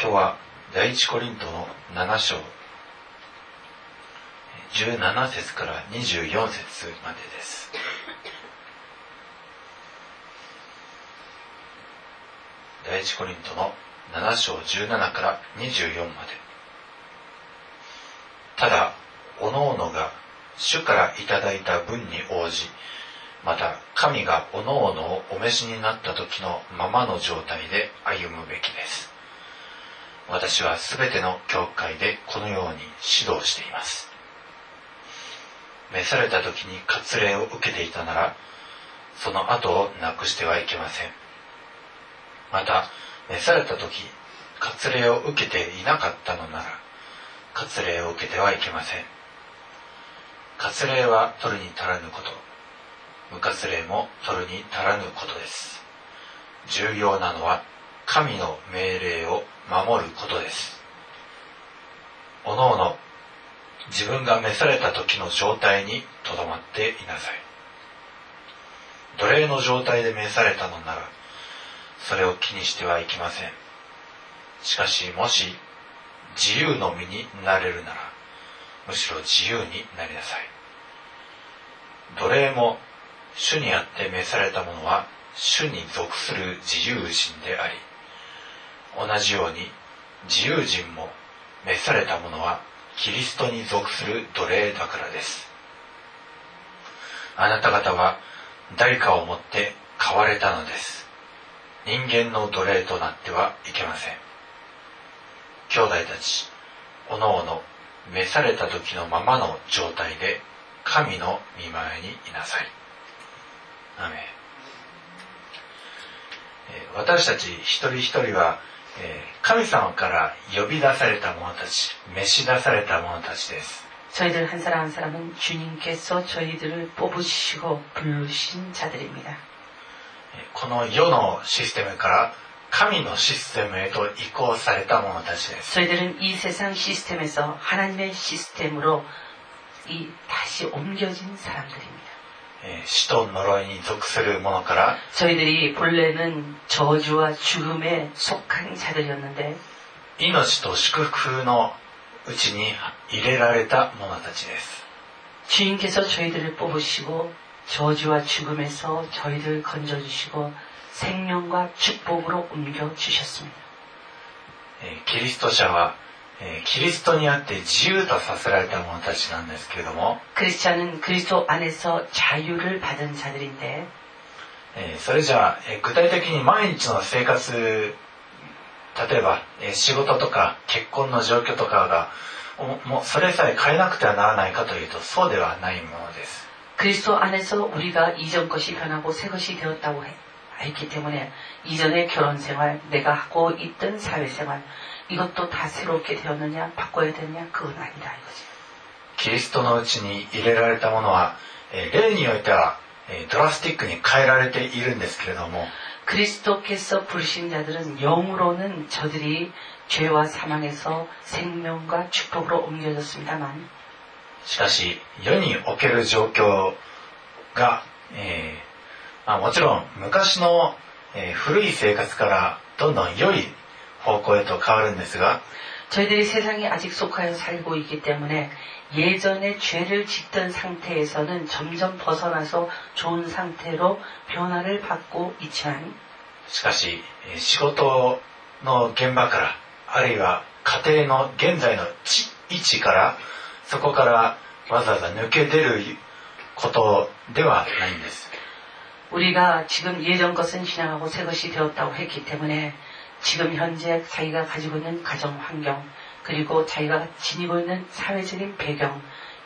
今日は第一コリントの7章17節から24節までです。第一コリントの7章17から24まで。ただ、おのおのが主からいただいた分に応じ、また神がおのおのをお召しになった時のままの状態で歩むべきです。私はすべての教会でこのように指導しています。召された時に割礼を受けていたなら、その後をなくしてはいけません。また、召された時、割礼を受けていなかったのなら、割礼を受けてはいけません。割礼は取るに足らぬこと、無割礼も取るに足らぬことです。重要なのは、神の命令を守ることです。おのおの、自分が召された時の状態にとどまっていなさい。奴隷の状態で召されたのなら、それを気にしてはいけません。しかし、もし自由の身になれるなら、むしろ自由になりなさい。奴隷も主にあって召された者は、主に属する自由人であり、同じように自由人も召された者はキリストに属する奴隷だからです。あなた方は代価をもって買われたのです。人間の奴隷となってはいけません。兄弟たち、おのおの召された時のままの状態で神の御前にいなさい。アメン。私たち一人一人は神様から呼び出された者たち、召し出された者たちです。 저희들 한 사람 한 사람은 주님께서 저희들을 뽑으시고 부르신 자들입니다. この世のシステムから神のシステムへと移行された者たちです。 저희들은 이 세상 시스템에서 하나님의 시스템으로 다시 옮겨진 사람들입니다. 死と呪いに属する者から 저희들이 본래는 저주와 죽음에 속한 자들이었는데 命と祝福のうちに入れられた者たちです。 주인께서 저희들을 뽑으시고 저주와 죽음에서 저희들을 건져주시고 생명과 축복으로 옮겨주셨습니다. キリスト者はキリストにあって自由とさせられた者たちなんですけれども、 크리스찬은 그리스도 안에서 자유를 받은 자들인데 それじゃあ具体的に毎日の生活、例えば仕事とか結婚の状況とかがもうそれさえ変えなくてはならないかというとそうではないものです。 그리스도 안에서 우리가 이전 것이 변하고 새 것이 되었다고 했기 때문에 이전의 결혼생활, 내가 하고 있던 사회생활 이것도 다 새롭게 되었느냐 바꿔야 되느냐 그건 아니다 이거지. キリストのうちに入れられたものは霊においてはドラスティックに変えられているんですけれども、 그리스도께서 부르신 자들은 영으로는 저들이 죄와 사망에서 생명과 축복으로 옮겨졌습니다만 しかし世における状況が、もちろん昔の、古い生活からどんどん良い方向へと変わるんですが 저희들이 세상에 아직 속하여 살고 있기 때문에 예전에 죄를 짓던 상태에서는 점점 벗어나서 좋은 상태로 변화를 받고 있지만 しかし仕事の現場からあるいは家庭の現在の位置からそこからわざわざ抜け出ることではないんです。 우리가 지금 예전 것은 지나가고 새 것이 되었다고 했기 때문에 지금 현재 자기가 가지고 있는 가정 환경 그리고 자기가 지니고 있는 사회적인 배경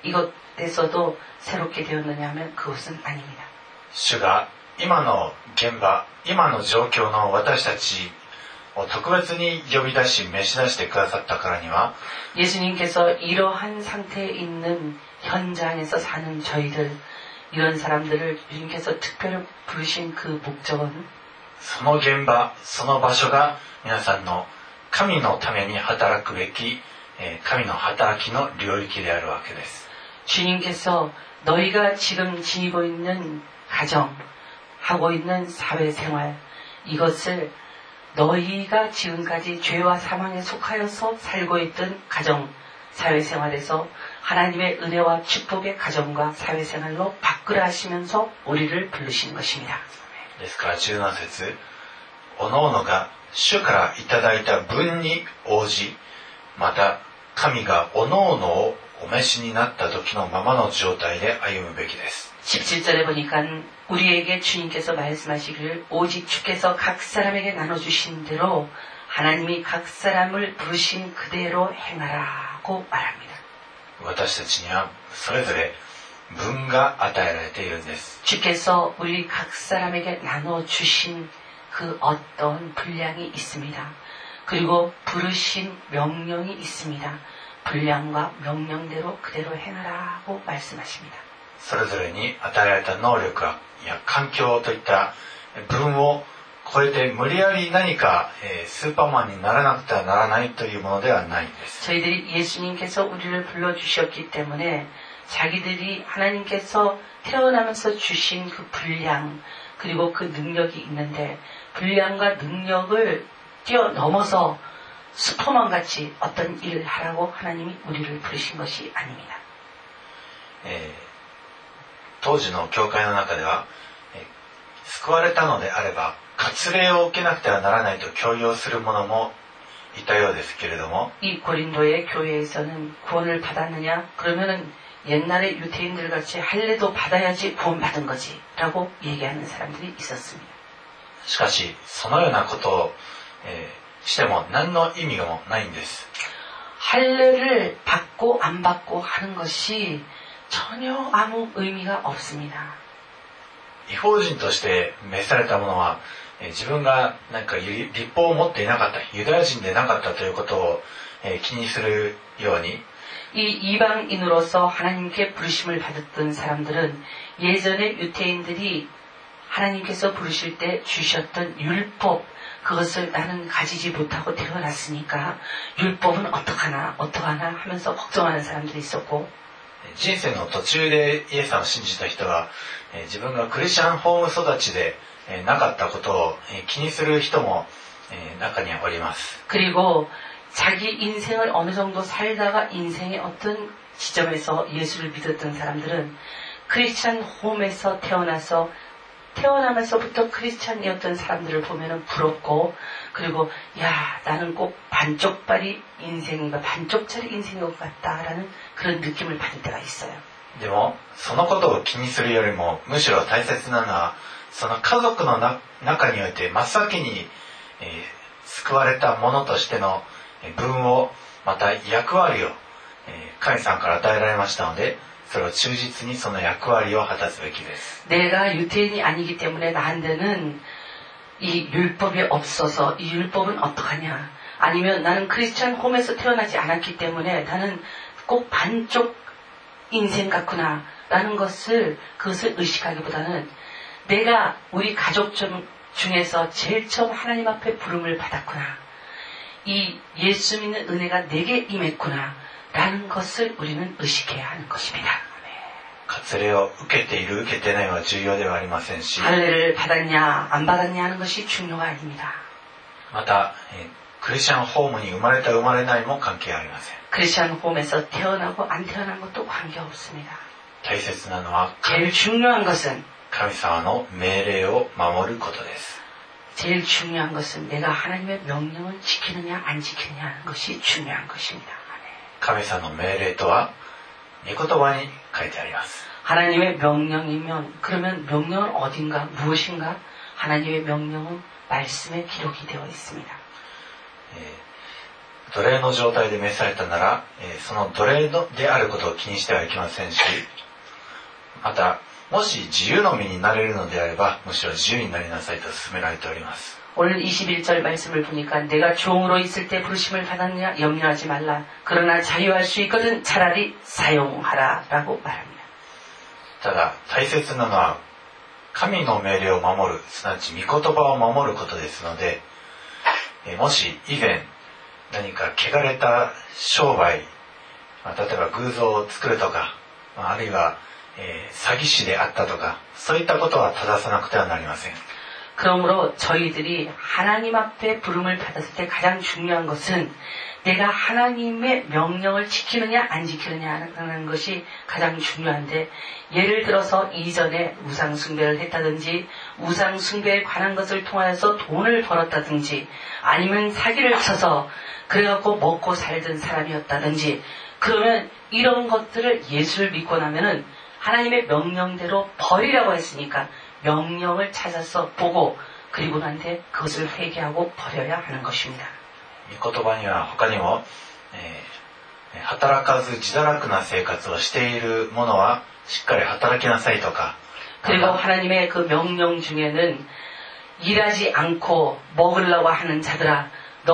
이것에서도 새롭게 되었느냐 하면 그것은 아닙니다. 主が今の現場、今の状況の私たちを特別に呼び出し召し出してくださったからには 예수님께서 이러한 상태에 있는 현장에서 사는 저희들 이런 사람들을 주님께서 특별히 부르신 그 목적은 その現場、その場所が皆さんの神のために働くべき神の働きの領域であるわけです。 주님께서 너희가 지금 지니고 있는 가정, 하고 있는 사회생활 이것을 너희가 지금까지 죄와 사망에 속하여서 살고 있던 가정, 사회생활에서 하나님의 은혜와 축복의 가정과 사회생활로 바꾸라 하시면서 우리를 부르신 것입니다. ですから17節、おのおのが主からいただいた分に応じ、また神がおのおのをお召しになった時のままの状態で歩むべきです。 17절에 보니까 우리에게 주님께서 말씀하시기를 오직 주께서 각 사람에게 나눠주신 대로 하나님이 각 사람을 부르신 그대로 행하라고 말합니다. 私たちにはそれぞれ分が与えられているんです。 주께서 우리 각 사람에게 나눠주신 그 어떤 분량이 있습니다. 그리고 부르신 명령이 있습니다. 분량과 명령대로 그대로 행하라고 말씀하십니다. それぞれに与えられた能力や環境といった分を超えて無理やり何かスーパーマンにならなくてはならないというものではないんです。 저희들이 예수님께서 우리를 불러주셨기 때문에 자기들이 하나님께서 태어나면서 주신 그 분량 그리고 그 능력이 있는데 분량과 능력을 뛰어넘어서 슈퍼맨같이 어떤 일을 하라고 하나님이 우리를 부르신 것이 아닙니다. 当時の教会の中では、救われたのであれば割礼を受けなくてはならないと強要する者もいたようですけれども、 이 고린도의 교회에서는 구원을 받았느냐? 그러면은 옛날에 유태인들 같이 할례도 받아야지 구원받은 거지 라고 얘기하는 사람들이 있었습니다. しかしそのようなことを、しても何の意味もないんです。 할례를 받고 안 받고 하는 것이 전혀 아무 의미가 없습니다. 異邦人として召された者は、自分が何か立法を持っていなかったユダヤ人でなかったということを、気にするように、 이 이방인으로서 하나님께 부르심을 받았던 사람들은 예전에 유태인들이 하나님께서 부르실 때 주셨던 율법 그것을 나는 가지지 못하고 태어났으니까 율법은 어떡하나 하면서 걱정하는 사람들이 있었고 人生の途中でイエス様を信じた人は、自分がクリスチャンホーム育ちでなかったことを気にする人も中にはおります。 그리고 자기 인생을 어느 정도 살다가 인생의 어떤 지점에서 예수를 믿었던 사람들은 크리스찬 홈에서 태어나면서부터 크리스찬이었던 사람들을 보면 부럽고 그리고 야 나는 꼭 반쪽짜리 인생인 것 같다라는 그런 느낌을 받을 때가 있어요. でもそのことを気にするよりもむしろ大切なのはその家族の中において真っ先に、救われた者としての分をまた役割を、神様から与えられましたのでそれを忠実にその役割を果たすべきです。 내가 유태인이 아니기 때문에 나한테는 이 율법이 없어서 이 율법은 어떡하냐 아니면 나는 크리스찬 홈에서 태어나지 않았기 때문에 나는 꼭 반쪽 인생 같구나 라는 그것을 의식하기보다는 내가 우리 가족 중에서 제일 처음 하나님 앞에 부름을 받았구나 이 예수 믿는 은혜가 내게 임했구나 라는 것을 우리는 의식해야 하는 것입니다. 割礼を受けている受けてないは重要ではありませんし 할례를 받았냐 안 받았냐 하는 것이 중요가 아닙니다. また、クリスチャンホームに生まれた生まれないも関係ありません。 크리스찬 홈에서 태어나고 안 태어난 것도 관계없습니다. 大切なのは 제일 중요한 것은 神様の命令を守ることです。 제일 중요한 것은 내가 하나님의 명령을 지키느냐 안 지키느냐 하는 것이 중요한 것입니다. 神様の命令とは御言葉に書いてあります。 하나님의 명령이면 그러면 명령은 어딘가 무엇인가? 하나님의 명령은 말씀에 기록이 되어 있습니다. 奴隷の状態で召されたなら、その奴隷であることを気にしてはいけませんし、またもし自由の身になれるのであればむしろ自由になりなさいと勧められております。 오늘 21절 말씀을 보니까 내가 종으로 있을 때 부르심을 받았느냐 염려하지 말라. 그러나 자유할 수 있거든 차라리 사용하라 라고 말합니다. ただ大切なのは神の命令を守るすなわち御言葉を守ることですので、もし以前何か汚れた商売、例えば偶像を作るとか、あるいは、詐欺師であったとかそういったことは正さなくてはなりません。 그러므로 저희들이 하나님 앞에 부름을 받았을 때 가장 중요한 것은 내가 하나님의 명령을 지키느냐 안 지키느냐 하는 것이 가장 중요한데, 예를 들어서 이전에 우상숭배를 했다든지 우상숭배에 관한 것을 통하여서 돈을 벌었다든지 아니면 사기를 쳐서 그래갖고 먹고 살던 사람이었다든지, 그러면 이런 것들을 예수를 믿고 나면은 하나님의 명령대로 버리라고 했으니까 명령을 찾아서 보고 그리고 난 뒤에 그것을 회개하고 버려야 하는 것입니다. 御言葉には他にも、働かず自堕落な生活をしている者はしっかり働きなさいとか、 그리고 하나님의 그 명령 중에는 일하지 않고 먹으려고 하는 자들아,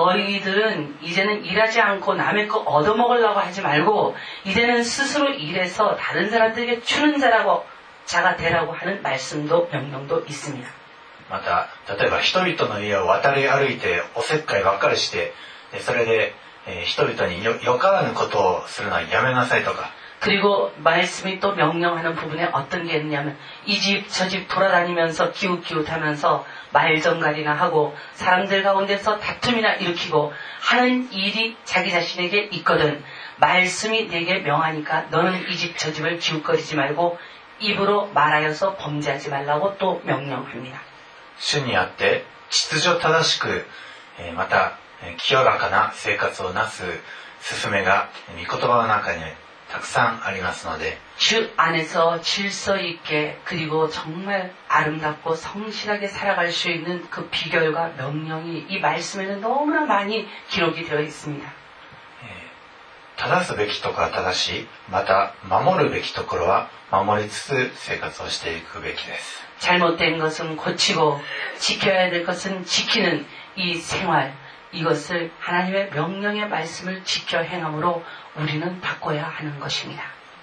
너희들은 이제는 일하지 않고 남의 거 얻어먹으려고 하지 말고 이제는 스스로 일해서 다른 사람들에게 주는 자가 되라고 하는 말씀도 명령도 있습니다. また例えば人々の家を渡り歩いておせっかいばっかりして、それで、人々によからぬことをするのはやめなさいとか、 그리고 말씀이 또 명령하는 부분에 어떤 게 있냐면 이 집 저 집 돌아다니면서 기웃기웃하면서 말정갈이나 하고 사람들 가운데서 다툼이나 일으키고 하는 일이 자기 자신에게 있거든. 말씀이 내게 명하니까 너는 이 집 저 집을 기웃거리지 말고 입으로 말하여서 범죄하지 말라고 또 명령합니다. 主にあって秩序正しく、また清らかな生活をなす勧めが御言葉の中にたくさんありますので、 주 안에서 질서 있게 그리고 정말 아름답고 성실하게 살아갈 수 있는 그 비결과 명령이 이 말씀에는 너무나 많이 기록이 되어 있습니다. 正すべきところは正しい、また守るべきところは守りつつ生活をしていくべきです。 잘못된 것은 고치고 지켜야 될 것은 지키는 이 생활, 이것을 하나님의 명령의 말씀을 지켜 행함으로 우리는 바꿔야 하는 것입니다.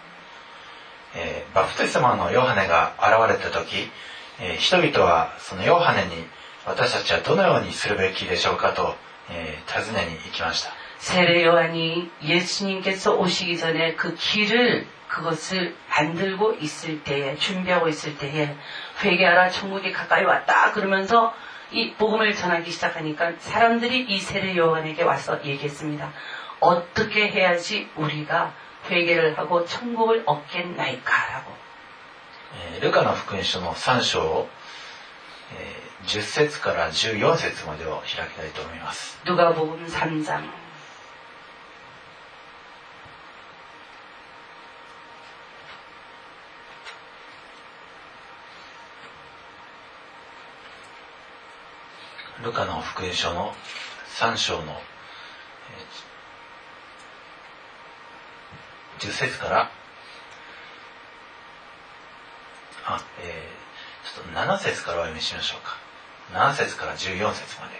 バプテスマのヨハネが現れた時、人々はそのヨハネに私たちはどのようにするべきでしょうかと、尋ねに行きました。 세례 요한이 예수님께서 오시기 전에 그 길을 그것을 만들고 있을 때에, 준비하고 있을 때에 회개하라 천국이 가까이 왔다 그러면서 이 복음을 전하기 시작하니까 사람들이 이 세례 요한에게 와서 얘기했습니다. 어떻게 해야지 우리가 회개를 하고 천국을 얻겠나이까라고. ルカの福音書の3章を、10節から14節までを開きたいと思います。 누가복음 3장. ルカの福音書の3章の10節からちょっと7節からお読みしましょうか。7節から14節まで。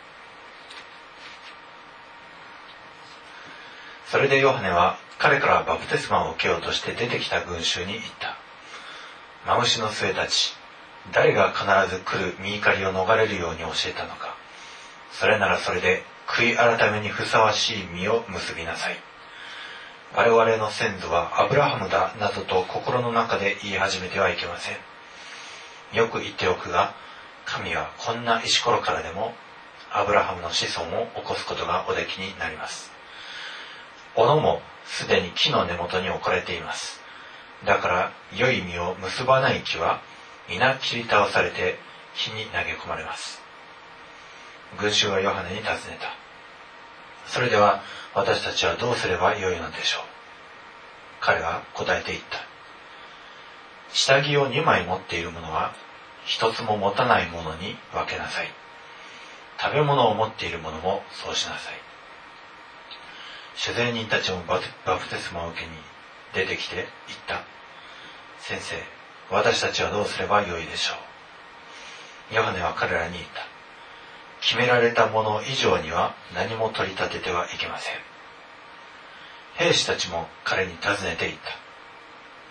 それでヨハネは彼からバプテスマを受けようとして出てきた群衆に言った。マムシの末たち、誰が必ず来る御怒りを逃れるように教えたのか。それならそれで悔い改めにふさわしい実を結びなさい。我々の先祖はアブラハムだなどと心の中で言い始めてはいけません。よく言っておくが、神はこんな石ころからでもアブラハムの子孫を起こすことがおできになります。斧もすでに木の根元に置かれています。だから良い実を結ばない木は皆切り倒されて火に投げ込まれます。群衆はヨハネに尋ねた。それでは私たちはどうすればよいのでしょう。彼は答えて言った。下着を2枚持っている者は一つも持たない者に分けなさい。食べ物を持っている者もそうしなさい。主税人たちもバプテスマを受けに出てきて言った。先生、私たちはどうすればよいでしょう。ヨハネは彼らに言った。決められたもの以上には何も取り立ててはいけません。兵士たちも彼に尋ねて言った。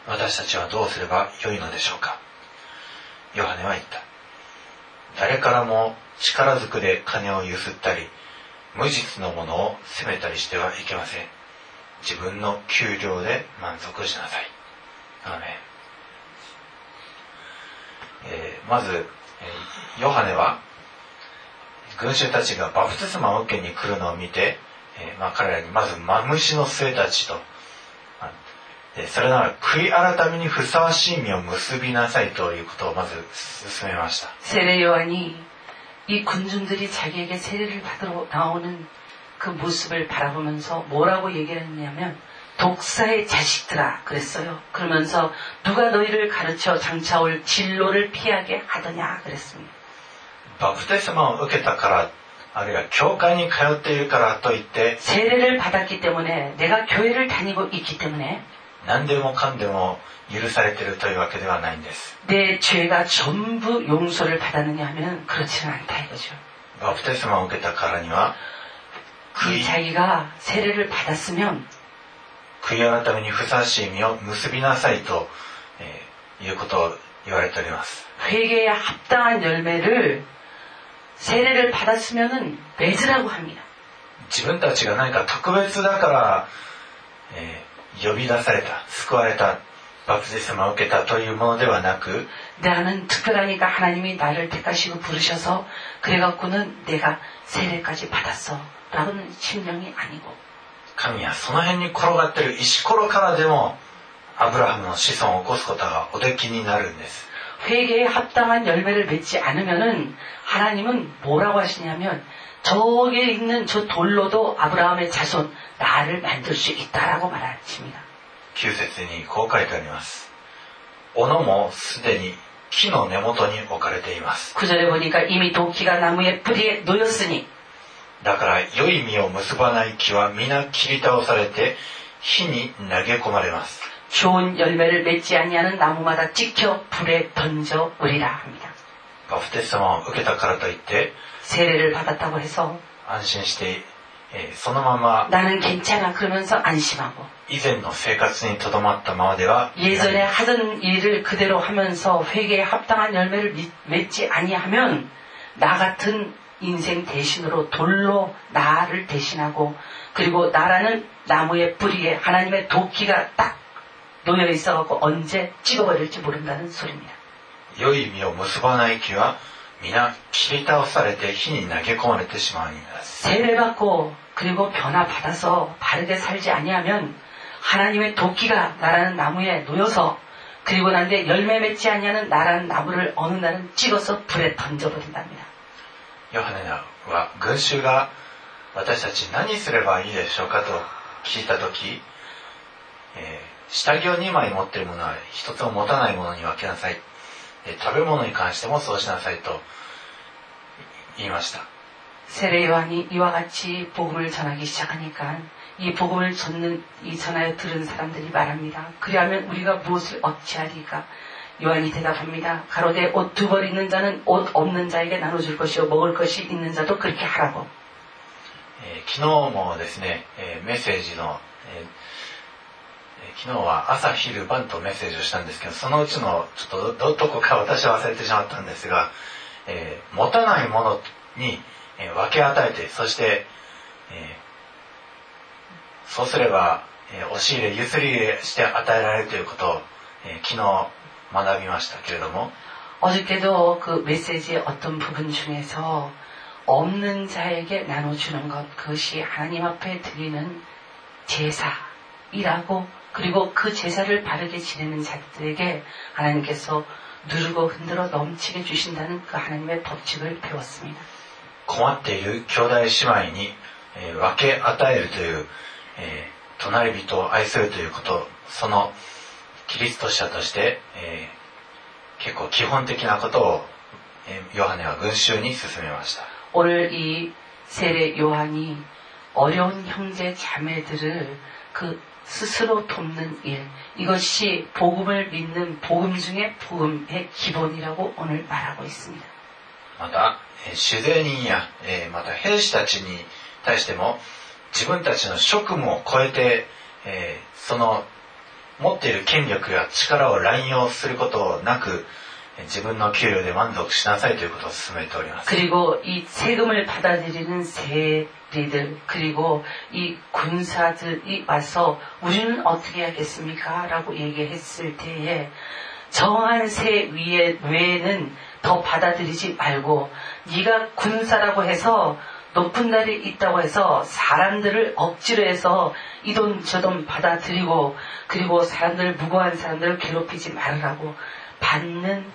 私たちはどうすればよいのでしょうか。ヨハネは言った。誰からも力ずくで金をゆすったり、無実のものを責めたりしてはいけません。自分の給料で満足しなさい。アーメン。まずヨハネは群衆たちがバプテスマを受けに来るのを見て、彼らにまずマムシの末たちと、それなら悔い改めにふさわしい実を結びなさいということをまず進めました。 세례 요한이 이 군중들이 자기에게 세례를 받으러 나오는 그 모습을 바라보면서 뭐라고 얘기를 했냐면 독사의 자식들아 그랬어요. 그러면서 누가 너희를 가르쳐 장차 올 진로를 피하게 하더냐 그랬습니다. バプテスマを受けたから、あるいは教会に通っているからといって 세례를 받았기 때문에 내가 교회를 다니고 있기 때문에 何でもかんでも許されているというわけではないんです。 내 죄가 전부 용서를 받았느냐 하면 그렇지는 않다 이거죠. バプテスマを受けたからには 그 자기가 세례를 받았으면 悔い改めにふさわしい実を結びなさいと、いうことを言われております。 회개에 합당한 열매를 세례를 받았으면은 맺으라고 합니다. 自分たちが何か特別だから、呼び出された、救われた、バプテスマを受けたというものではなく 나는 특별하니까 하나님이 나를 택하시고 부르셔서 그래갖고는 내가 세례까지 받았어 라고는 심령이 아니고 神はその辺に転がっている石ころからでもアブラハムの子孫を起こすことがおできになるんです。 회개에 합당한 열매를 맺지 않으면은 하나님은 뭐라고 하시냐면 저기에 있는 저 돌로도 아브라함의 자손 나를 만들 수 있다라고 말하십니다. 9節にこう書いてあります。斧もすでに木の根元に置かれています。 9절에 보니까 이미 도끼가 나무의 뿌리에 놓였으니 だから良い実を結ばない木は皆切り倒されて火に投げ込まれます。 좋은 열매를 맺지 아니하는 나무마다 찍혀 불에 던져버리라 합니다. バプテスマを受けたからといって 세례를 받았다고 해서 安心して、そのまま 나는 괜찮아 그러면서 안심하고 以前の生活にとどまったままでは 예전에 하던 일을 그대로 하면서 회개에 합당한 열매를 맺지 아니하면 나 같은 인생 대신으로 돌로 나를 대신하고 그리고 나라는 나무의 뿌리에 하나님의 도끼가 딱 놓여 있어갖고 언제 찍어버릴지 모른다는 소리입니다. 良い実を結ばない木は皆切り倒されて火に投げ込まれてしまうんです。 세례받고 그리고 변화받아서 바르게 살지 아니하면 하나님의 도끼가 나라는 나무에 놓여서 그리고 난데 열매 맺지 아니하는 나라는 나무를 어느 날은 찍어서 불에 던져버린답니다. ヨハネは群衆が私たち何すればいいでしょうかと聞いたとき、下着を2枚持っているものは一つも持たないものに分けなさい。食べ物に関してもそうしなさいと言いました。 세례 요한이 이와 같이 복음을 전하기 시작하니까 이 복음을 전하여 들은 사람들이 말합니다. 그리하면 우리가 무엇을 어찌하리까? 요한이 대답합니다. 가로되 옷 2벌 있는 자는 옷 없는 자에게 나눠줄 것이요 먹을 것이 있는 자도 그렇게 하라고. 昨日もですね、メッセージの、昨日は朝昼晩とメッセージをしたんですけど、そのうちのちょっとどこか私は忘れてしまったんですが、持たないものに分け与えて、そして、そうすれば、押し入れ、ゆすり入れして与えられるということを、昨日学びましたけれども、 어저께도 그 메시지의 어떤 부분 중에서 없는 자에게 나눠주는 것, 그것이 하나님 앞에 드리는 제사이라고, 그리고 그 제사를 바르게 지내는 자들에게 하나님께서 누르고 흔들어 넘치게 주신다는 그 하나님의 법칙을 배웠습니다. 困っている兄弟姉妹に、分け与えるという、隣人を愛するということ、そのキリスト者として、結構基本的なことを、ヨハネは群衆に勧めました。 오늘 이 세례 요한이 어려운 형제 자매들을 그 스스로 돕는 일, 이것이 복음을 믿는 복음 중에 복음의 기본이라고 오늘 말하고 있습니다. また主税人や、また兵士たちに対しても自分たちの職務を超えて、その持っている権力や力を乱用することなく自分の給料で満足しなさいということを勧めております。 그리고 이 세금을 받아들이는 세리들, 그리고 이 군사들이 와서 우리는 어떻게 하겠습니까? 라고 얘기했을 때에 정한 세 외에는 더 받아들이지 말고 네가 군사라고 해서 높은 날이 있다고 해서 사람들을 억지로 해서 이 돈 저 돈 받아들이고 그리고 사람들 무고한 사람들을 괴롭히지 말으라고 받는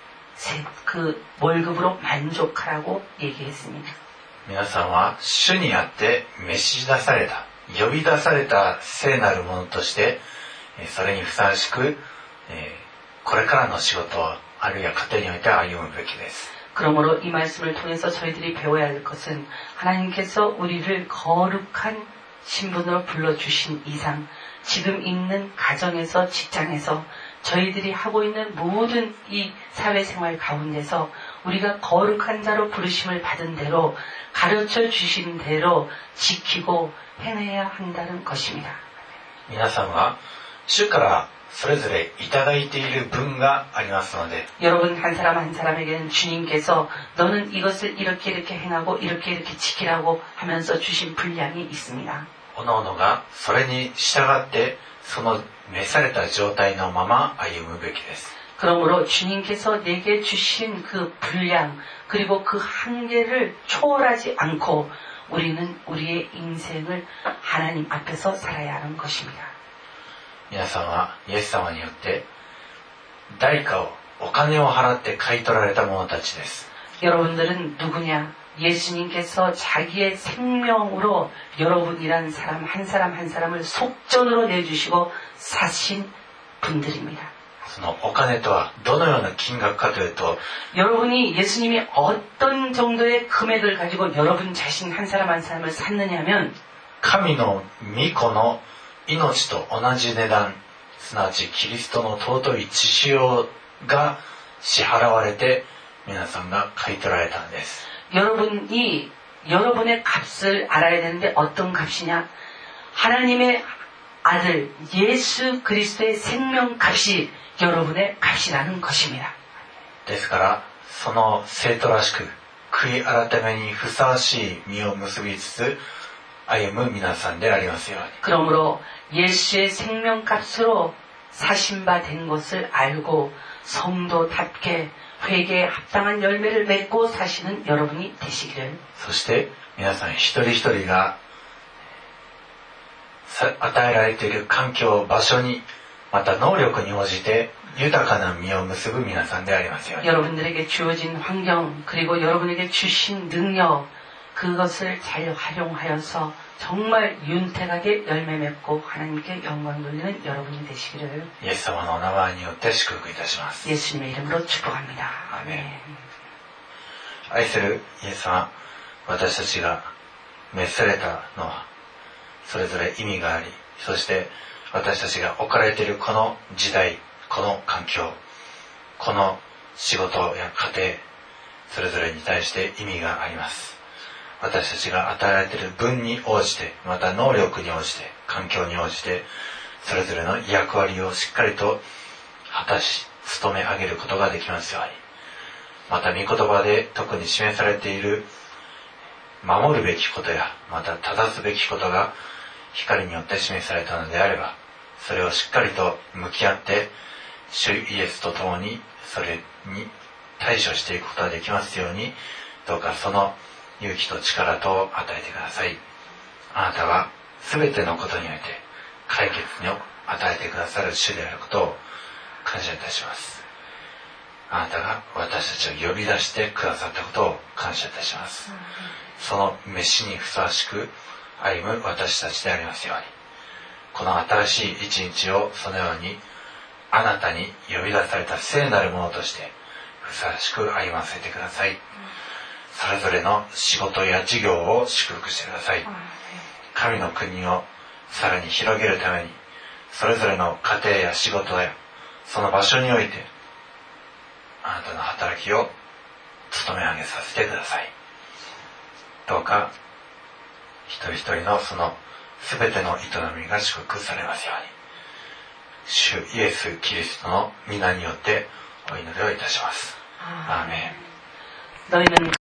그 월급으로 만족하라고 얘기했습니다. 皆さんは主にあって召し出された、呼び出された聖なるものとして、それにふさわしく、これからの仕事あるいは家庭において歩むべきです。 그러므로 이 말씀을 통해서 저희들이 배워야 할 것은 하나님께서 우리를 거룩한 신분으로 불러주신 이상 지금 있는 가정에서 직장에서 저희들이 하고 있는 모든 이 사회생활 가운데서 우리가 거룩한 자로 부르심을 받은 대로 가르쳐 주신 대로 지키고 행해야 한다는 것입니다. 皆さんは主からそれぞれいただいている分がありますので 여러분 한 사람 한 사람에게는 주님께서 너는 이것을 이렇게 행하고 이렇게 지키라고 하면서 주신 분량이 있습니다. 各々がそれに従ってその召された状態のまま歩むべきです。 그러므로 주님께서 내게 주신 그 분량 그리고 그 한계를 초월하지 않고 우리는 우리의 인생을 하나님 앞에서 살아야 하는 것입니다. 皆さんはイエス様によって代価をお金を払って買い取られた者たちです。 여러분들은 누구냐? 예수님께서 자기의 생명으로 여러분이란 사람 한 사람을 속전으로 내주시고 사신 분들입니다. そのお金とはどのような金額かというと 여러분이 예수님이 어떤 정도의 금액을 가지고 여러분 자신 한 사람 한 사람을 샀느냐면 神の御子の命と同じ値段、すなわちキリストの尊い血潮が支払われて皆さんが買い取られたんです。 여러분이 여러분의 값을 알아야 되는데 어떤 값이냐? 하나님의 아들 예수 그리스도의 생명값이 여러분의 값이라는 것입니다. ですからその生徒らしく悔い改めにふさわしい実を結びつつ歩む皆さんでありますように。 그러므로 예수의 생명값으로 사신 바 된 것을 알고 성도답게 회개에 합당한 열매를 맺고 사시는 여러분이 되시기를. そして皆さん一人一人が与えられている環境、場所にまた能力に応じて豊かな実を結ぶ皆さんでありますように。 여러분들에게 주어진 환경 그리고 여러분에게 주신 능력 그것을 잘 활용하여서 정말 윤택하게 열매 맺고 하나님께 영광 돌리는 여러분이 되시기를 イエス様のお名前によって祝福いたします。 예수님의 이름으로 축복합니다. 아멘. 愛するイエス様、私たちが召されたのはそれぞれ意味があり、そして私たちが置かれているこの時代、この環境、この仕事や家庭、それぞれに対して意味があります。私たちが与えられている分に応じて、また能力に応じて、環境に応じて、それぞれの役割をしっかりと果たし、務め上げることができますように。また御言葉で特に示されている守るべきことや、また正すべきことが光によって示されたのであれば、それをしっかりと向き合って、主イエスと共にそれに対処していくことができますように、どうかその勇気と力と与えてください。あなたは全てのことにおいて解決を与えてくださる主であることを感謝いたします。あなたが私たちを呼び出してくださったことを感謝いたします。その召しにふさわしく歩む私たちでありますように、この新しい一日をそのようにあなたに呼び出された聖なるものとしてふさわしく歩ませてください。それぞれの仕事や事業を祝福してください。神の国をさらに広げるために、それぞれの家庭や仕事やその場所においてあなたの働きを務め上げさせてください。どうか一人一人のその全ての営みが祝福されますように、主イエス・キリストの皆によってお祈りをいたします。アーメン。 너희는